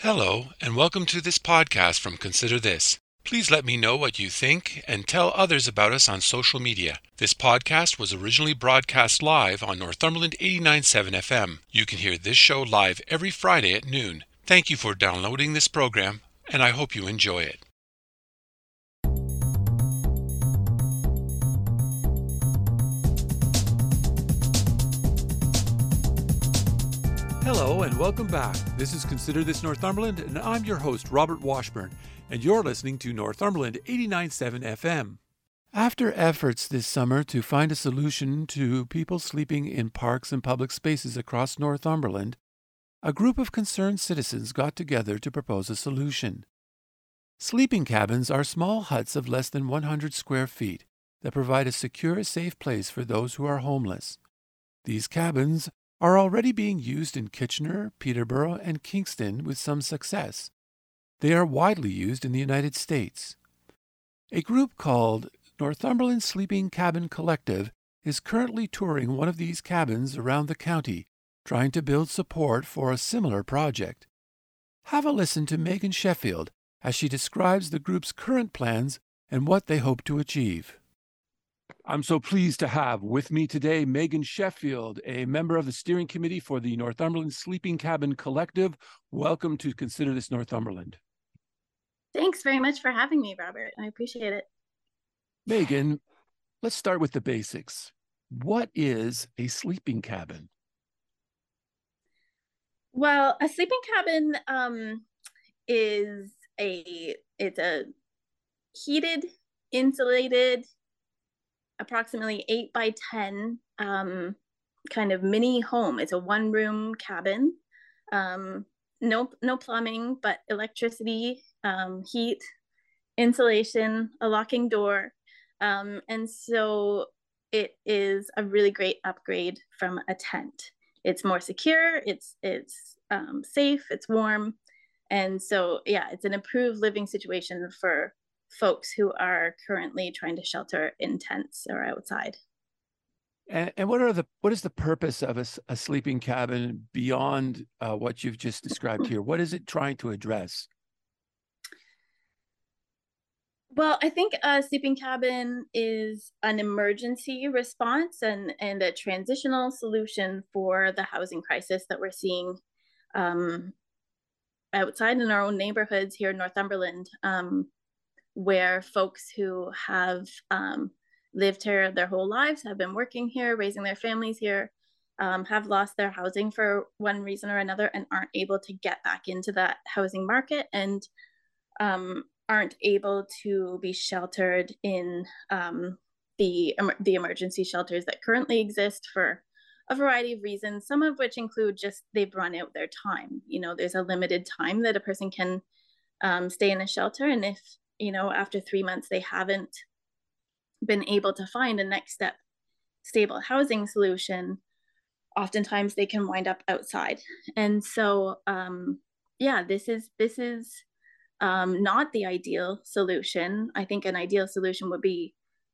Hello, and welcome to this podcast from Consider This. Please let me know what you think and tell others about us on social media. This podcast was originally broadcast live on Northumberland 89.7 FM. You can hear this show live every Friday at noon. Thank you for downloading this program, and I hope you enjoy it. Hello and welcome back. This is Consider This Northumberland, and I'm your host, Robert Washburn, and you're listening to Northumberland 89.7 FM. After efforts this summer to find a solution to people sleeping in parks and public spaces across Northumberland, a group of concerned citizens got together to propose a solution. Sleeping cabins are small huts of less than 100 square feet that provide a secure, safe place for those who are homeless. These cabins are already being used in Kitchener, Peterborough, and Kingston with some success. They are widely used in the United States. A group called Northumberland Sleeping Cabin Collective is currently touring one of these cabins around the county, trying to build support for a similar project. Have a listen to Megan Sheffield as she describes the group's current plans and what they hope to achieve. I'm so pleased to have with me today Megan Sheffield, a member of the steering committee for the Northumberland Sleeping Cabin Collective. Welcome to Consider This Northumberland. Thanks very much for having me, Robert. I appreciate it. Megan, let's start with the basics. What is a sleeping cabin? Well, a sleeping cabin is it's a heated, insulated, approximately 8 by 10 kind of mini home. It's a one-room cabin. No plumbing, but electricity, heat, insulation, a locking door. And so it is a really great upgrade from a tent. It's more secure, it's safe, it's warm. And so, yeah, it's an improved living situation for folks who are currently trying to shelter in tents or outside. And what is the purpose of a sleeping cabin beyond what you've just described here? What is it trying to address? Well, I think a sleeping cabin is an emergency response and a transitional solution for the housing crisis that we're seeing outside in our own neighborhoods here in Northumberland, where folks who have lived here their whole lives, have been working here, raising their families here, have lost their housing for one reason or another and aren't able to get back into that housing market and aren't able to be sheltered in the emergency shelters that currently exist for a variety of reasons, some of which include just they've run out their time. You know, there's a limited time that a person can stay in a shelter. And if, you know, after 3 months, they haven't been able to find a next step stable housing solution, oftentimes they can wind up outside. And so, yeah, this is not the ideal solution. I think an ideal solution would be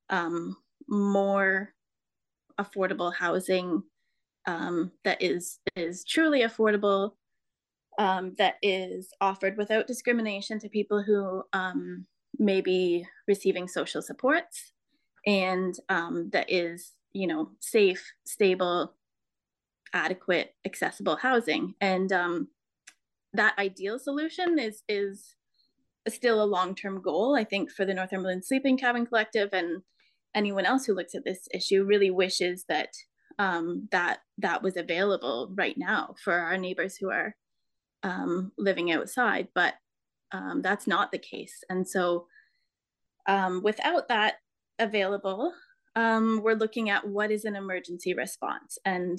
more affordable housing that is truly affordable, that is offered without discrimination to people who may be receiving social supports, and that is, you know, safe, stable, adequate, accessible housing. And that ideal solution is still a long-term goal, I think, for the Northumberland Sleeping Cabin Collective, and anyone else who looks at this issue really wishes that that was available right now for our neighbors who are living outside, but that's not the case. And so without that available, we're looking at what is an emergency response. And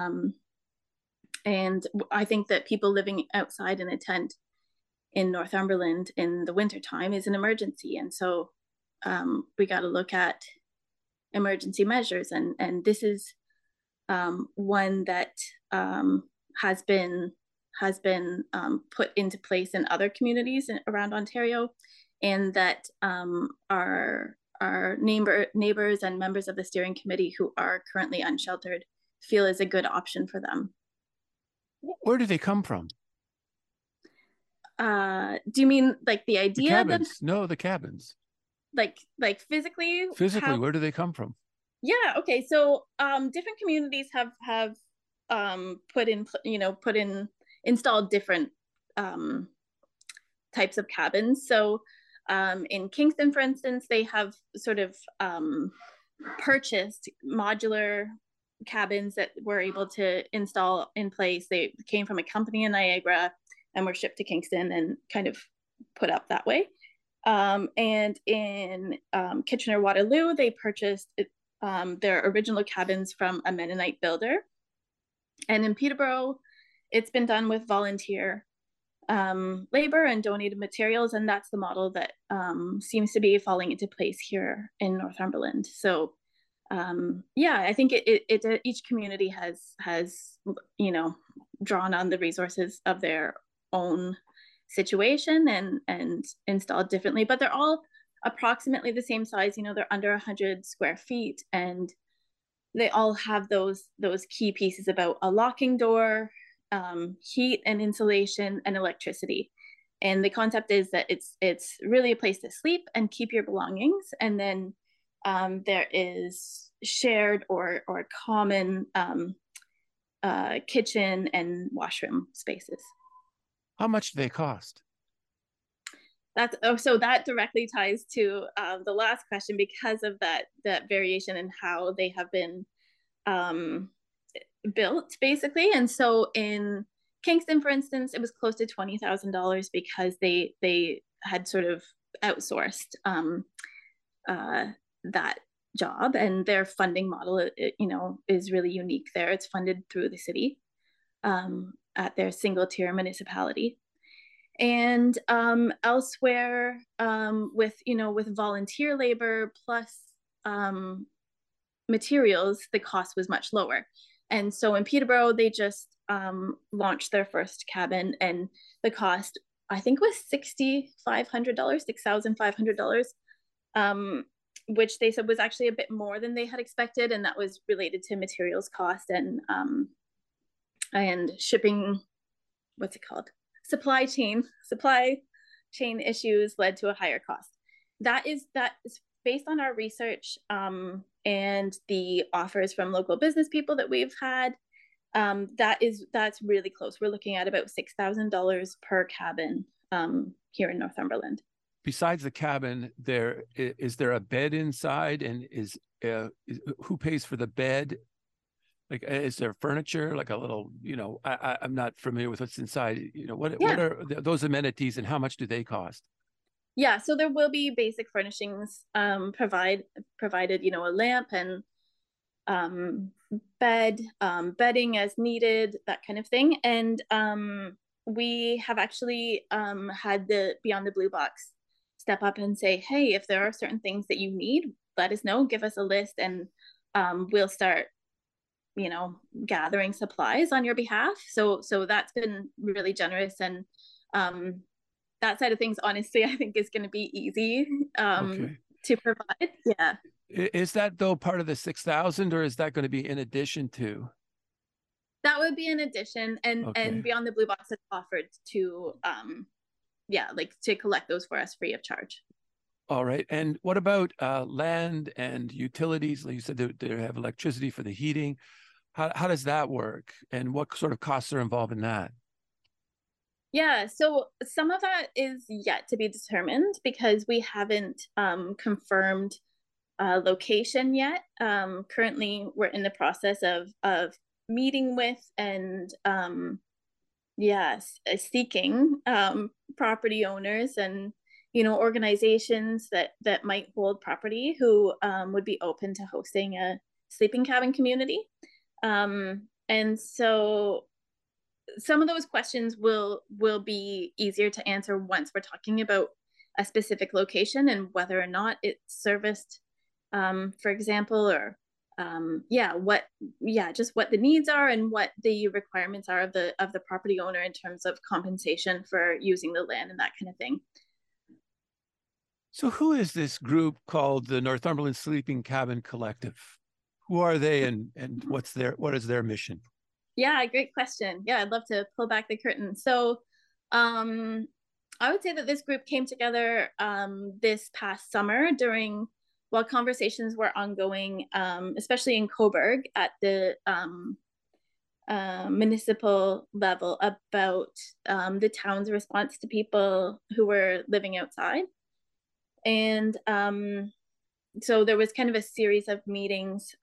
I think that people living outside in a tent in Northumberland in the wintertime is an emergency. And so we got to look at emergency measures. And this is one that has been put into place in other communities around Ontario, and that our neighbors and members of the steering committee who are currently unsheltered feel is a good option for them. Where do they come from? Do you mean like the The idea of them, cabins. No, the cabins. like physically? Physically, How? where do they come from? Yeah. Okay. So, different communities have put in installed different um types of cabins. So, in Kingston, for instance, they have sort of purchased modular cabins that were able to install in place. They came from a company in Niagara and were shipped to Kingston and kind of put up that way. And in Kitchener Waterloo, they purchased their original cabins from a Mennonite builder. And in Peterborough, it's been done with volunteer labor and donated materials, and that's the model that seems to be falling into place here in Northumberland. So, yeah, I think each community has drawn on the resources of their own situation and installed differently, but they're all approximately the same size. They're under 100 square feet, and they all have those key pieces about a locking door, heat and insulation, and electricity. And the concept is that it's really a place to sleep and keep your belongings, and then there is shared or common kitchen and washroom spaces. How much do they cost? So that directly ties to the last question, because of that variation in how they have been um, built, basically. And so in Kingston, for instance, it was close to $20,000 because they had sort of outsourced that job, and their funding model, is really unique there. It's funded through the city at their single tier municipality. And elsewhere, with volunteer labor plus materials, the cost was much lower. And so in Peterborough, they just launched their first cabin, and the cost, I think, was $6,500, $6,500, which they said was actually a bit more than they had expected, and that was related to materials cost and shipping. What's it called? Supply chain issues led to a higher cost. That is based on our research and the offers from local business people that we've had. That's really close. We're looking at about $6,000 per cabin here in Northumberland. Besides the cabin, is there a bed inside, and who pays for the bed? Like, is there furniture, like a little, I'm not familiar with what's inside. What are those amenities, and how much do they cost? Yeah, so there will be basic furnishings provided, a lamp and bed, bedding as needed, that kind of thing. And we have actually had the Beyond the Blue Box step up and say, hey, if there are certain things that you need, let us know, give us a list, and we'll start gathering supplies on your behalf. So that's been really generous, and that side of things, honestly, I think is going to be easy to provide. Yeah. Is that, though, part of the 6,000, or is that going to be in addition to? That would be an addition, and Beyond the Blue Box has offered to to collect those for us free of charge. All right. And what about land and utilities? Like you said, they have electricity for the heating. How does that work? And what sort of costs are involved in that? Yeah, so some of that is yet to be determined because we haven't confirmed location yet. Currently, we're in the process of meeting with and seeking property owners and organizations that might hold property who would be open to hosting a sleeping cabin community. And so some of those questions will be easier to answer once we're talking about a specific location and whether or not it's serviced, for example, or just what the needs are and what the requirements are of the property owner in terms of compensation for using the land and that kind of thing. So who is this group called the Northumberland Sleeping Cabin Collective? Who are they, and what is their mission? Yeah, great question. Yeah, I'd love to pull back the curtain. So I would say that this group came together this past summer while conversations were ongoing, especially in Cobourg at the municipal level about the town's response to people who were living outside. And so there was kind of a series of meetings,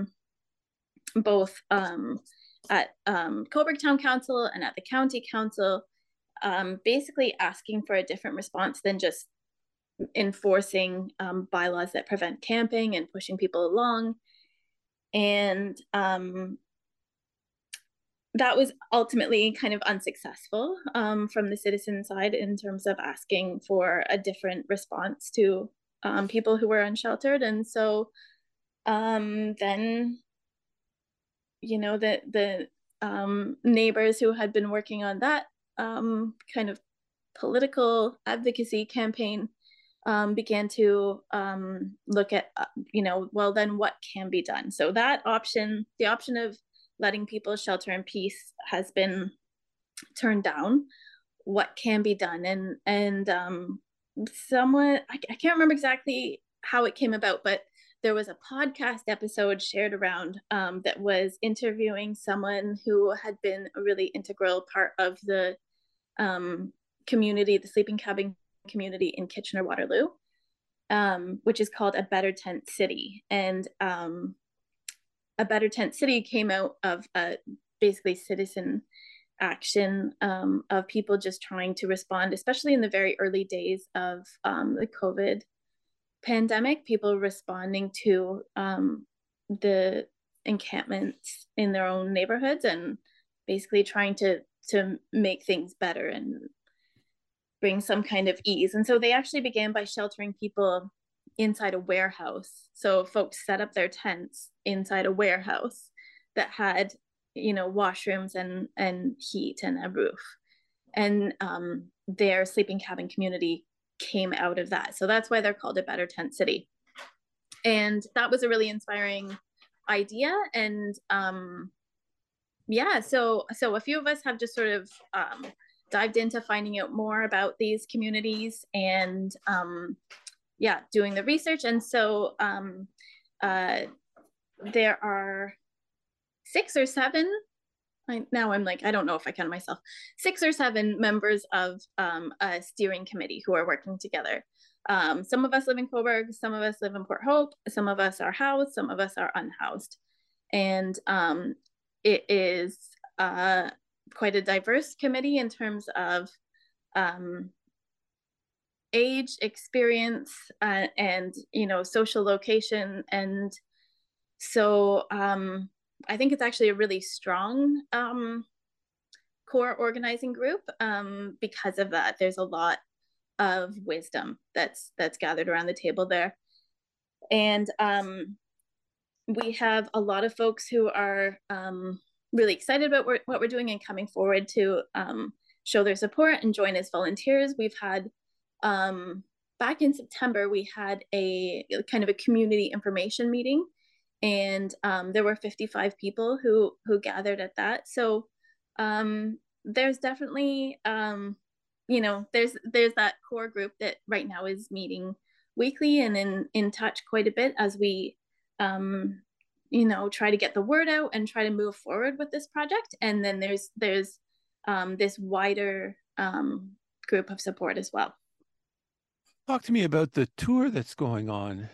both at Cobourg Town Council and at the County Council, basically asking for a different response than just enforcing bylaws that prevent camping and pushing people along. And that was ultimately kind of unsuccessful from the citizen side in terms of asking for a different response to people who were unsheltered. And so then, you know, the neighbors who had been working on that kind of political advocacy campaign began to look at, you know, well, then what can be done? So that option, the option of letting people shelter in peace, has been turned down. What can be done? And someone, I can't remember exactly how it came about, but there was a podcast episode shared around that was interviewing someone who had been a really integral part of the community, the sleeping cabin community in Kitchener-Waterloo, which is called A Better Tent City. And A Better Tent City came out of basically citizen action of people just trying to respond, especially in the very early days of the COVID pandemic, people responding to the encampments in their own neighborhoods and basically trying to make things better and bring some kind of ease. And so they actually began by sheltering people inside a warehouse. So folks set up their tents inside a warehouse that had, you know, washrooms and heat and a roof. And their sleeping cabin community came out of that. So that's why they're called A Better Tent City. And that was a really inspiring idea. And yeah, so a few of us have just sort of dived into finding out more about these communities and yeah, doing the research. And so there are 6 or 7, now I'm like, I don't know if I count myself, 6 or 7 members of a steering committee who are working together. Some of us live in Cobourg, some of us live in Port Hope, some of us are housed, some of us are unhoused. And it is quite a diverse committee in terms of age, experience, and, you know, social location. And so I think it's actually a really strong core organizing group because of that. There's a lot of wisdom that's gathered around the table there. And we have a lot of folks who are really excited about what we're doing and coming forward to show their support and join as volunteers. We've had, back in September, we had a kind of a community information meeting, and there were 55 people who gathered at that. So there's definitely, you know, there's that core group that right now is meeting weekly and in touch quite a bit as we, you know, try to get the word out and try to move forward with this project. And then there's this wider group of support as well. Talk to me about the tour that's going on.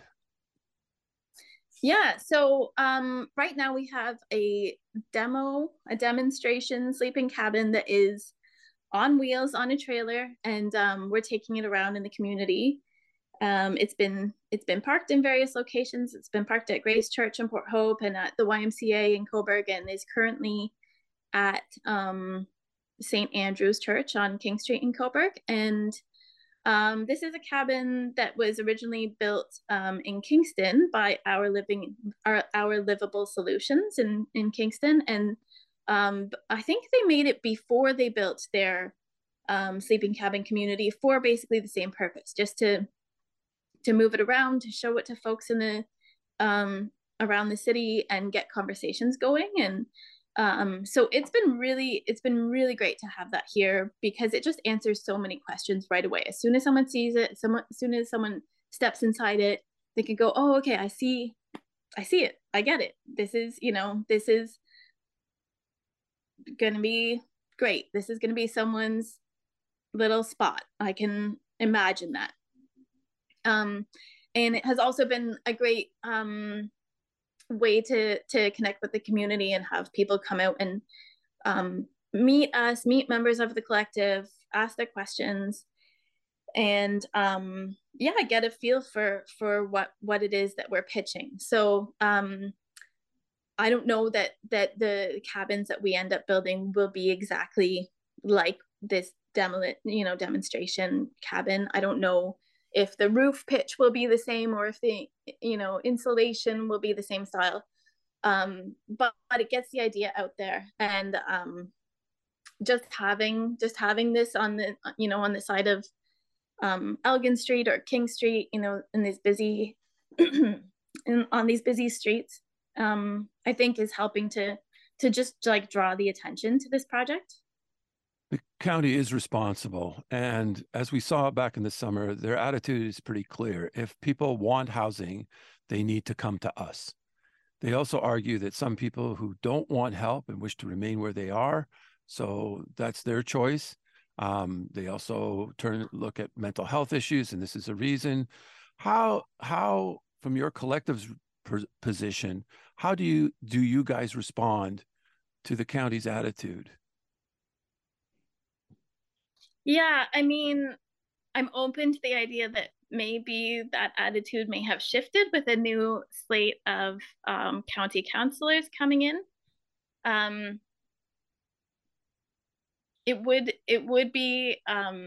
Yeah, so right now we have a demonstration sleeping cabin that is on wheels on a trailer, and we're taking it around in the community. It's been parked in various locations. It's been parked at Grace Church in Port Hope and at the YMCA in Cobourg, and is currently at St. Andrew's Church on King Street in Cobourg. And this is a cabin that was originally built in Kingston by Our Livable Solutions in Kingston. And I think they made it before they built their sleeping cabin community for basically the same purpose, just to move it around, to show it to folks in the around the city and get conversations going. And So it's been really great to have that here, because it just answers so many questions right away. As soon as someone sees it, as soon as someone steps inside it, they can go, oh, okay, I see it, I get it. This is gonna be great. This is gonna be someone's little spot. I can imagine that. And it has also been a great way to connect with the community and have people come out and meet members of the collective, ask their questions, and get a feel for what it is that we're pitching. So I don't know that the cabins that we end up building will be exactly like this demonstration cabin. I don't know if the roof pitch will be the same, or if the insulation will be the same style. But it gets the idea out there, and just having this on the side of Elgin Street or King Street, in these busy on these busy streets, I think is helping to just like draw the attention to this project. The county is responsible. And as we saw back in the summer, their attitude is pretty clear. If people want housing, they need to come to us. They also argue that some people who don't want help and wish to remain where they are, so that's their choice. They also look at mental health issues, and this is a reason. How from your collective's position, how do you guys respond to the county's attitude? Yeah, I mean, I'm open to the idea that maybe that attitude may have shifted with a new slate of county councilors coming in. It would be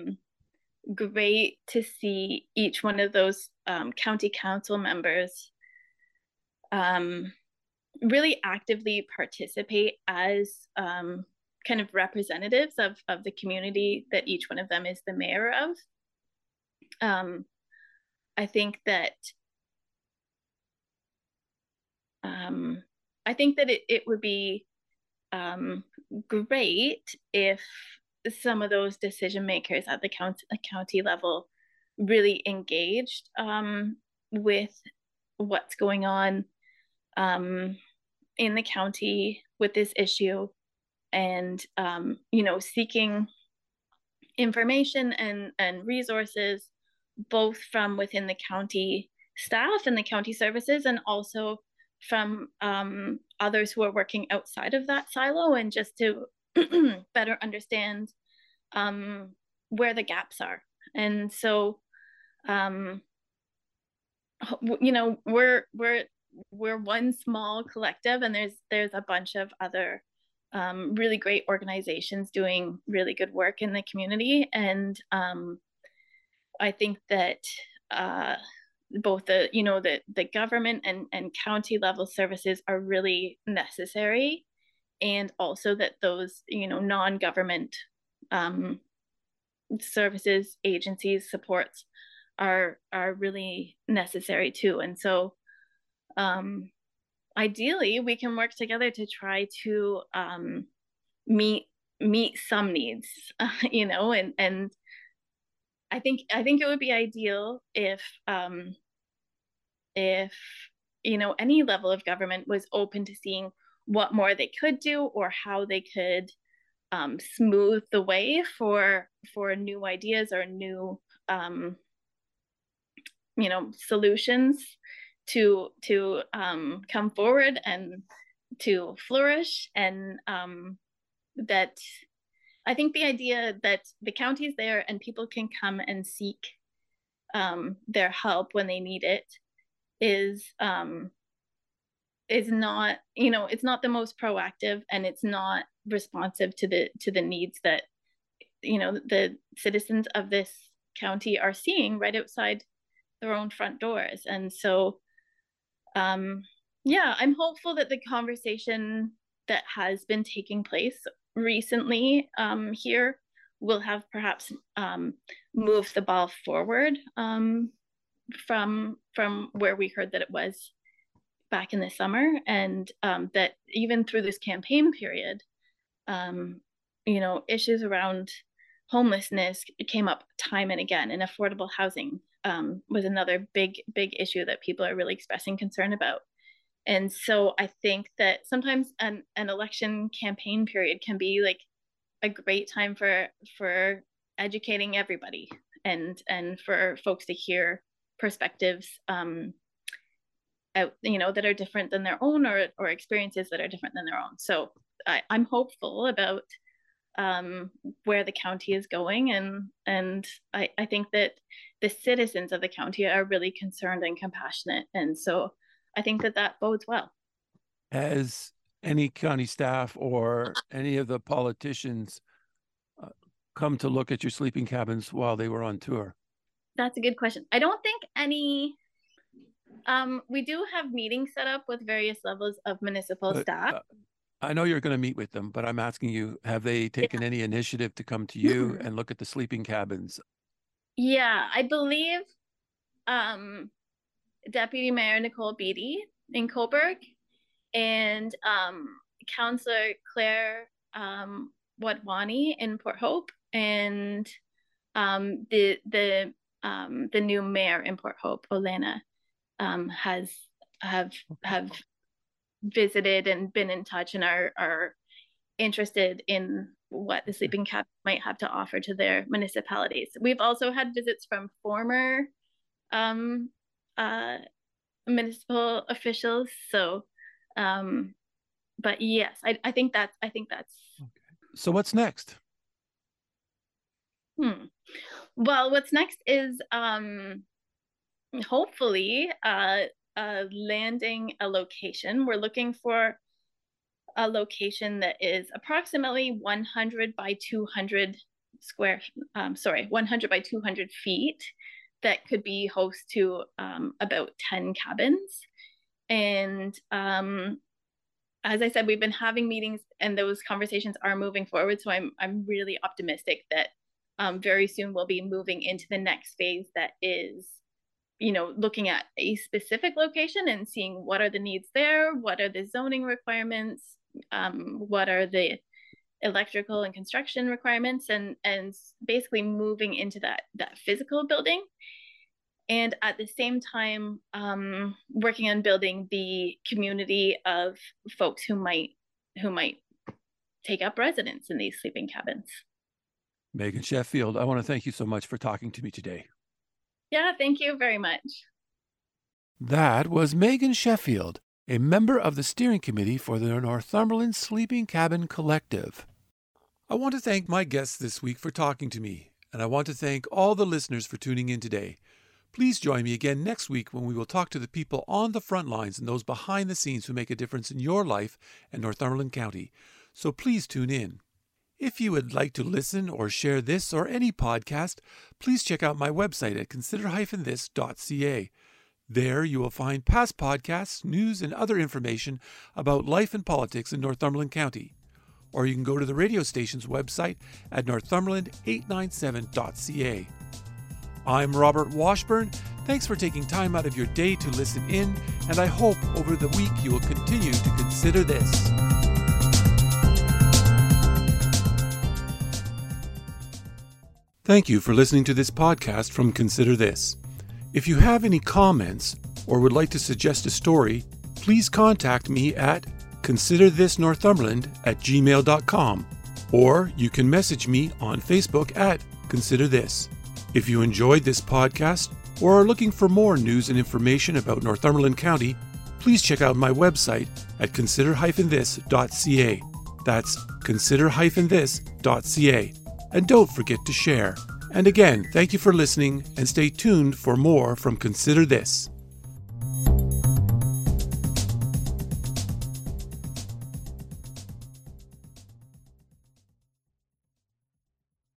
great to see each one of those county council members really actively participate as kind of representatives of the community that each one of them is the mayor of. I think that it would be great if some of those decision makers at the county level really engaged with what's going on in the county with this issue, and seeking information and resources, both from within the county staff and the county services, and also from others who are working outside of that silo, and just to better understand where the gaps are. And so we're one small collective, and there's a bunch of other really great organizations doing really good work in the community. And I think that both the government and county level services are really necessary, and also that those non-government services, agencies, supports are really necessary too. And so ideally we can work together to try to meet some needs, and I think it would be ideal if any level of government was open to seeing what more they could do, or how they could smooth the way for new ideas or new solutions to come forward and to flourish. And that I think the idea that the county's there and people can come and seek their help when they need it is not, it's not the most proactive, and it's not responsive to the needs that the citizens of this county are seeing right outside their own front doors. And so I'm hopeful that the conversation that has been taking place recently here will have perhaps moved the ball forward from where we heard that it was back in the summer, and that even through this campaign period, issues around homelessness came up time and again, and affordable housing was another big issue that people are really expressing concern about. And so I think that sometimes an election campaign period can be like a great time for educating everybody and for folks to hear perspectives that are different than their own, or experiences that are different than their own. So I'm hopeful about where the county is going, and I think that the citizens of the county are really concerned and compassionate, and so I think that bodes well. Has any county staff or any of the politicians come to look at your sleeping cabins while they were on tour? That's a good question. I don't think any. We do have meetings set up with various levels of municipal staff. I know you're going to meet with them, but I'm asking you, have they taken any initiative to come to you and look at the sleeping cabins? Yeah, I believe Deputy Mayor Nicole Beatty in Cobourg and Councillor Claire Wadwani in Port Hope, and the new mayor in Port Hope, Olena, have visited and been in touch and are interested in what the sleeping cabin might have to offer to their municipalities. We've also had visits from former municipal officials. So, but yes, I think that's. Okay. So what's next? Well, what's next is hopefully landing a location. We're looking for a location that is approximately 100 by 200 feet, that could be host to about 10 cabins. And as I said, we've been having meetings, and those conversations are moving forward. So I'm really optimistic that very soon we'll be moving into the next phase, that is, looking at a specific location and seeing what are the needs there, what are the zoning requirements, what are the electrical and construction requirements, and basically moving into that physical building. And at the same time, working on building the community of folks who might take up residence in these sleeping cabins. Megan Sheffield, I want to thank you so much for talking to me today. Yeah, thank you very much. That was Megan Sheffield, a member of the steering committee for the Northumberland Sleeping Cabin Collective. I want to thank my guests this week for talking to me, and I want to thank all the listeners for tuning in today. Please join me again next week when we will talk to the people on the front lines and those behind the scenes who make a difference in your life and Northumberland County. So please tune in. If you would like to listen or share this or any podcast, please check out my website at consider-this.ca. There you will find past podcasts, news, and other information about life and politics in Northumberland County. Or you can go to the radio station's website at northumberland897.ca. I'm Robert Washburn. Thanks for taking time out of your day to listen in, and I hope over the week you will continue to consider this. Thank you for listening to this podcast from Consider This. If you have any comments or would like to suggest a story, please contact me at considerthisnorthumberland@gmail.com, or you can message me on Facebook at Consider This. If you enjoyed this podcast or are looking for more news and information about Northumberland County, please check out my website at consider-this.ca. That's consider-this.ca. And don't forget to share. And again, thank you for listening, and stay tuned for more from Consider This.